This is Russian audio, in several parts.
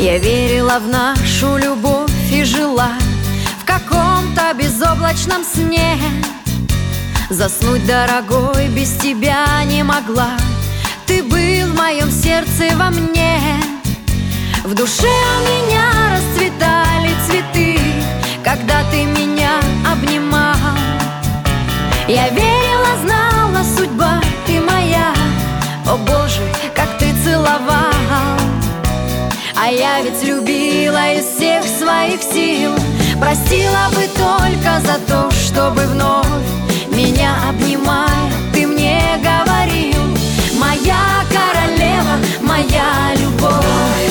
Я верила в нашу любовь и жила в каком-то безоблачном сне. Заснуть, дорогой, без тебя не могла. Ты был в моем сердце, во мне. В душе у меня расцветали цветы, когда ты меня обнимал. Я верила, знала, судьба ты моя. О Боже, как ты целовал. А я ведь любила из всех своих сил. Простила бы только за то, чтобы вновь меня обнимая, ты мне говорил: моя королева, моя любовь.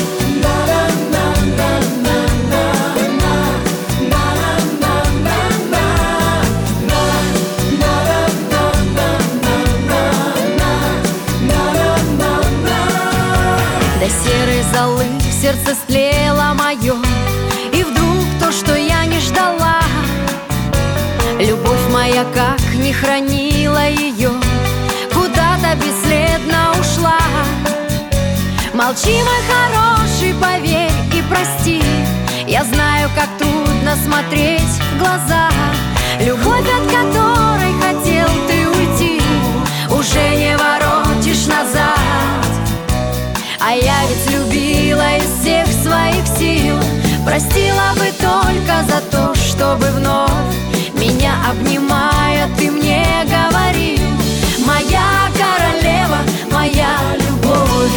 До серой золы в сердце стлело мое, и вдруг то, что я не ждала. Любовь моя, как не хранила ее, куда-то бесследно ушла. Молчи, мой хороший, поверь и прости. Я знаю, как трудно смотреть в глаза. Любовь, от которой хотел ты уйти, уже не воротишь назад. А я ведь любила из всех своих сил. Простила бы только за то, чтобы вновь меня обнимая, ты мне говорил: моя королева, моя любовь.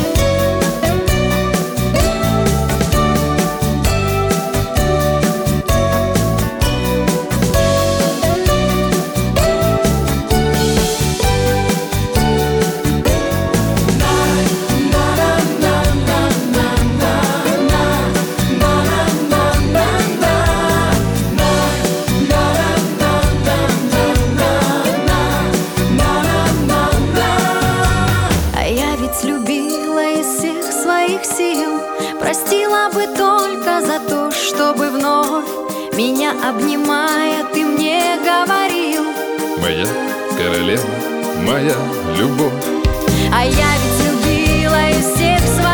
Простила бы только за то, чтобы вновь меня обнимая, ты мне говорил: моя королева, моя любовь. А я ведь любила из всех своих